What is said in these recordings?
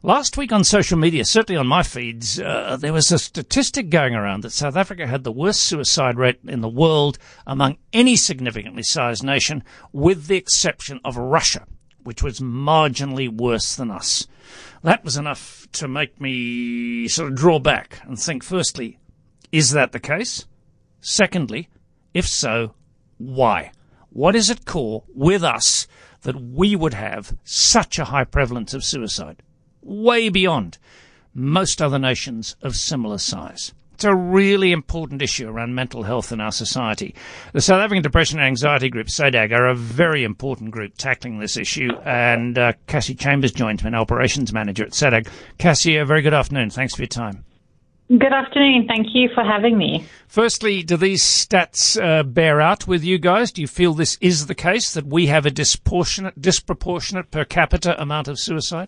Last week on social media, certainly on my feeds, there was a statistic going around that South Africa had the worst suicide rate in the world among any significantly sized nation, with the exception of Russia, which was marginally worse than us. That was enough to make me sort of draw back and think, firstly, is that the case? Secondly, if so, why? What is at core with us that we would have such a high prevalence of suicide? Way beyond most other nations of similar size. It's a really important issue around mental health in our society. The South African Depression and Anxiety Group, SADAG, are a very important group tackling this issue, and Cassie Chambers joins me, an operations manager at SADAG. Cassie, a very good afternoon. Thanks for your time. Good afternoon. Thank you for having me. Firstly, do these stats bear out with you guys? Do you feel this is the case, that we have a disproportionate per capita amount of suicide?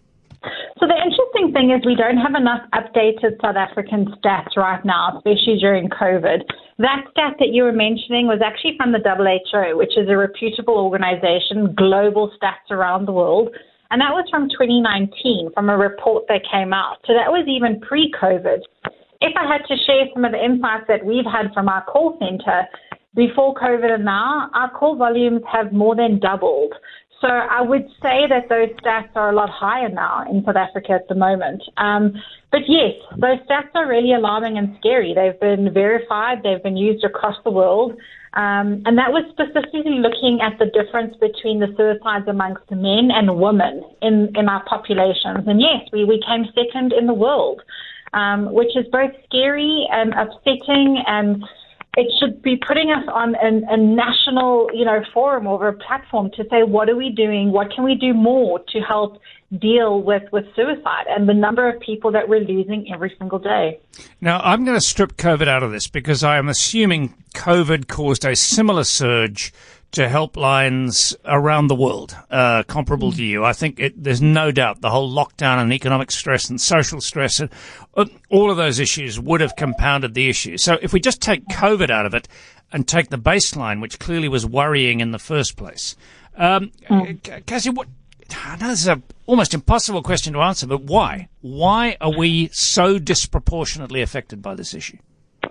So the interesting thing is we don't have enough updated South African stats right now, especially during COVID. That stat that you were mentioning was actually from the WHO, which is a reputable organization, global stats around the world. And that was from 2019, from a report that came out. So that was even pre-COVID. If I had to share some of the insights that we've had from our call center, before COVID and now, our call volumes have more than doubled. So I would say that those stats are a lot higher now in South Africa at the moment. But yes, those stats are really alarming and scary. They've been verified. They've been used across the world. And that was specifically looking at the difference between the suicides amongst men and women in our populations. And yes, we came second in the world, which is both scary and upsetting, and it should be putting us on a national, forum or a platform to say, what are we doing? What can we do more to help deal with suicide and the number of people that we're losing every single day? Now, I'm going to strip COVID out of this because I am assuming COVID caused a similar surge to helplines around the world, comparable to you. I think there's no doubt the whole lockdown and economic stress and social stress, and all of those issues would have compounded the issue. So if we just take COVID out of it and take the baseline, which clearly was worrying in the first place, Cassie, I know this is an almost impossible question to answer, but why? Why are we so disproportionately affected by this issue?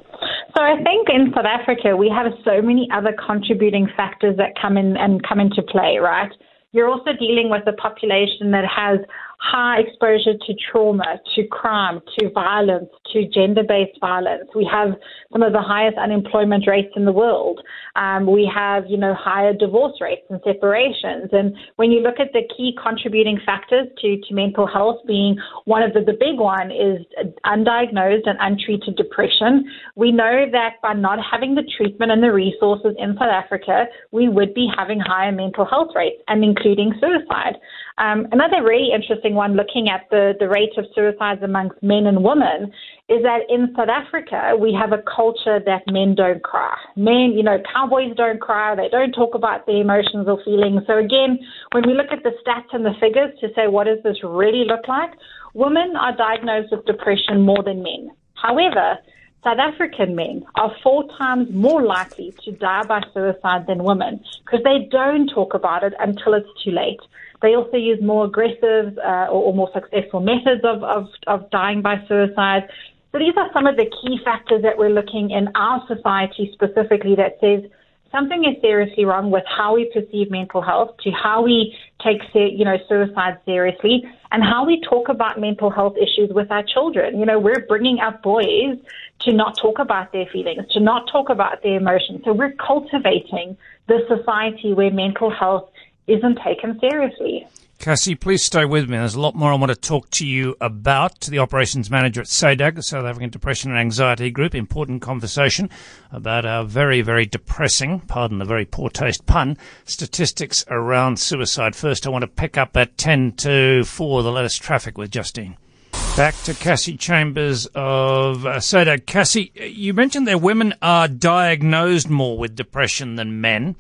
So I think in South Africa, we have so many other contributing factors that come into play, right? You're also dealing with a population that has high exposure to trauma, to crime, to violence, to gender-based violence. We have some of the highest unemployment rates in the world. We have, higher divorce rates and separations. And when you look at the key contributing factors to mental health, being one of the big one is undiagnosed and untreated depression, we know that by not having the treatment and the resources in South Africa, we would be having higher mental health rates, and including suicide. Another really interesting one, looking at the rate of suicides amongst men and women, is that in South Africa, we have a culture that men don't cry. Men, cowboys don't cry. They don't talk about their emotions or feelings. So again, when we look at the stats and the figures to say, what does this really look like? Women are diagnosed with depression more than men. However, South African men are 4 times more likely to die by suicide than women because they don't talk about it until it's too late. They also use more aggressive or more successful methods of dying by suicide. So these are some of the key factors that we're looking in our society specifically that says something is seriously wrong with how we perceive mental health, to how we take suicide seriously, and how we talk about mental health issues with our children. We're bringing up boys to not talk about their feelings, to not talk about their emotions. So we're cultivating the society where mental health isn't taken seriously. Cassie, please stay with me. There's a lot more I want to talk to you about. The operations manager at SADAG, the South African Depression and Anxiety Group. Important conversation about our very, very depressing, pardon the very poor taste pun, statistics around suicide. First, I want to pick up at 10 to 4, the latest traffic with Justine. Back to Cassie Chambers of SADAG. Cassie, you mentioned that women are diagnosed more with depression than men.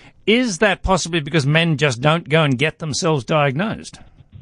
Is that possibly because men just don't go and get themselves diagnosed?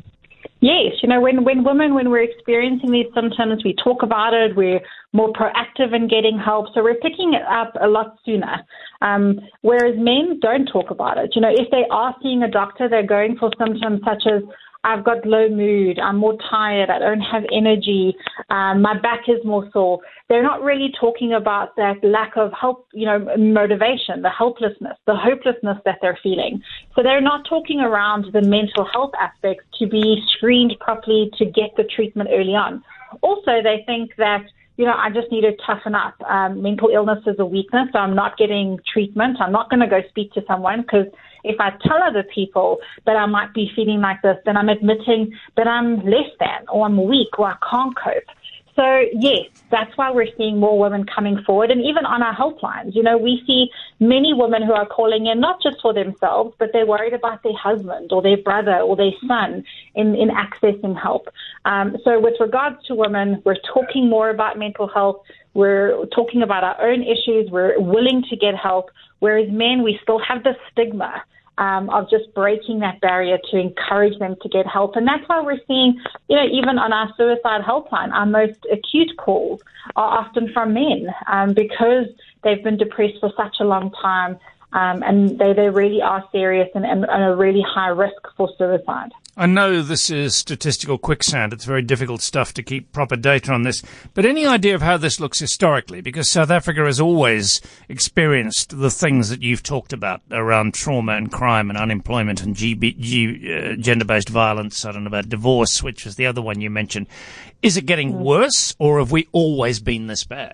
Yes. When we're experiencing these symptoms, we talk about it. We're more proactive in getting help. So we're picking it up a lot sooner. Whereas men don't talk about it. If they are seeing a doctor, they're going for symptoms such as I've got low mood, I'm more tired, I don't have energy, my back is more sore. They're not really talking about that lack of help, motivation, the helplessness, the hopelessness that they're feeling. So they're not talking around the mental health aspects to be screened properly to get the treatment early on. Also, they think that I just need to toughen up. Mental illness is a weakness, so I'm not getting treatment. I'm not going to go speak to someone because if I tell other people that I might be feeling like this, then I'm admitting that I'm less than or I'm weak or I can't cope. So, yes, that's why we're seeing more women coming forward. And even on our helplines, we see many women who are calling in, not just for themselves, but they're worried about their husband or their brother or their son in accessing help. So with regards to women, we're talking more about mental health. We're talking about our own issues. We're willing to get help. Whereas men, we still have the stigma of just breaking that barrier to encourage them to get help. And that's why we're seeing, even on our suicide helpline, our most acute calls are often from men because they've been depressed for such a long time and they really are serious and a really high risk for suicide. I know this is statistical quicksand. It's very difficult stuff to keep proper data on this. But any idea of how this looks historically? Because South Africa has always experienced the things that you've talked about around trauma and crime and unemployment and gender-based violence. I don't know about divorce, which was the other one you mentioned. Is it getting worse, or have we always been this bad?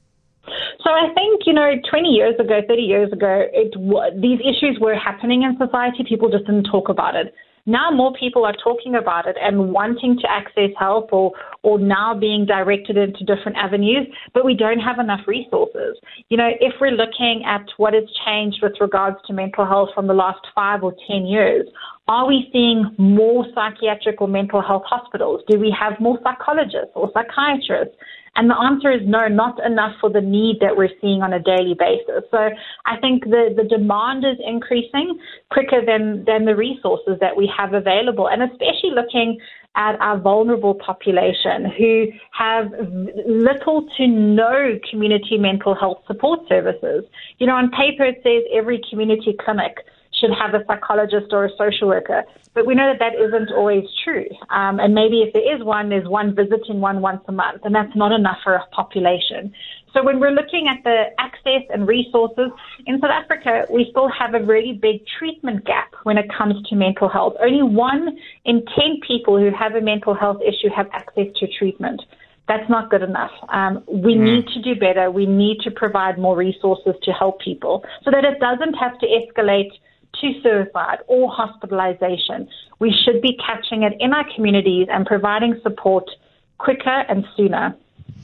So I think, 20 years ago, 30 years ago, these issues were happening in society. People just didn't talk about it. Now more people are talking about it and wanting to access help or now being directed into different avenues, but we don't have enough resources. If we're looking at what has changed with regards to mental health from the last 5 or 10 years, are we seeing more psychiatric or mental health hospitals? Do we have more psychologists or psychiatrists? And the answer is no, not enough for the need that we're seeing on a daily basis. So I think the demand is increasing quicker than the resources that we have available, and especially looking at our vulnerable population who have little to no community mental health support services. On paper it says every community clinic should have a psychologist or a social worker. But we know that isn't always true. And maybe if there is one, there's one visiting one once a month, and that's not enough for a population. So when we're looking at the access and resources, in South Africa, we still have a really big treatment gap when it comes to mental health. Only 1 in 10 people who have a mental health issue have access to treatment. That's not good enough. We need to do better. We need to provide more resources to help people so that it doesn't have to escalate to suicide or hospitalization. We should be catching it in our communities and providing support quicker and sooner.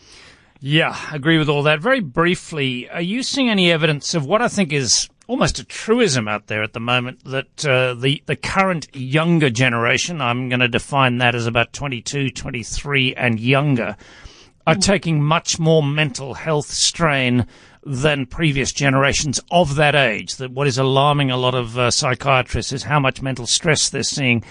Yeah, I agree with all that. Very briefly, are you seeing any evidence of what I think is almost a truism out there at the moment, that the current younger generation, I'm going to define that as about 22, 23 and younger, are taking much more mental health strain than previous generations of that age? That what is alarming a lot of psychiatrists is how much mental stress they're seeing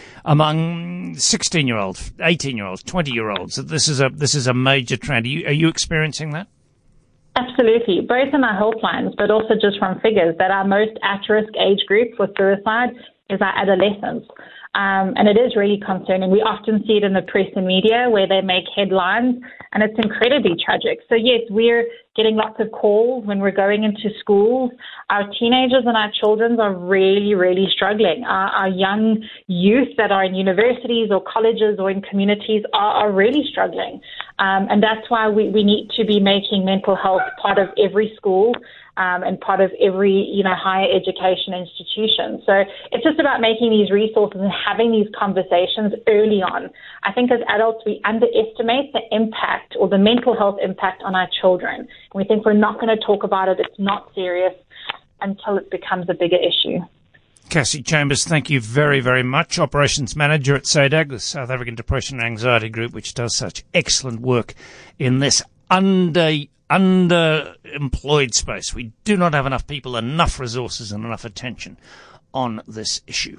among 16-year-olds, 18-year-olds, 20-year-olds. That this is a major trend. Are you experiencing that? Absolutely, both in our helplines, but also just from figures that our most at-risk age group for suicide is our adolescents. And it is really concerning. We often see it in the press and media where they make headlines, and it's incredibly tragic. So yes, we're getting lots of calls when we're going into schools. Our teenagers and our children are really, really struggling. Our young youth that are in universities or colleges or in communities are really struggling. And that's why we need to be making mental health part of every school and part of every, higher education institution. So it's just about making these resources and having these conversations early on. I think as adults, we underestimate the impact or the mental health impact on our children. We think we're not going to talk about it. It's not serious until it becomes a bigger issue. Cassie Chambers, thank you very, very much. Operations Manager at SADAG, the South African Depression and Anxiety Group, which does such excellent work in this underemployed space. We do not have enough people, enough resources and enough attention on this issue.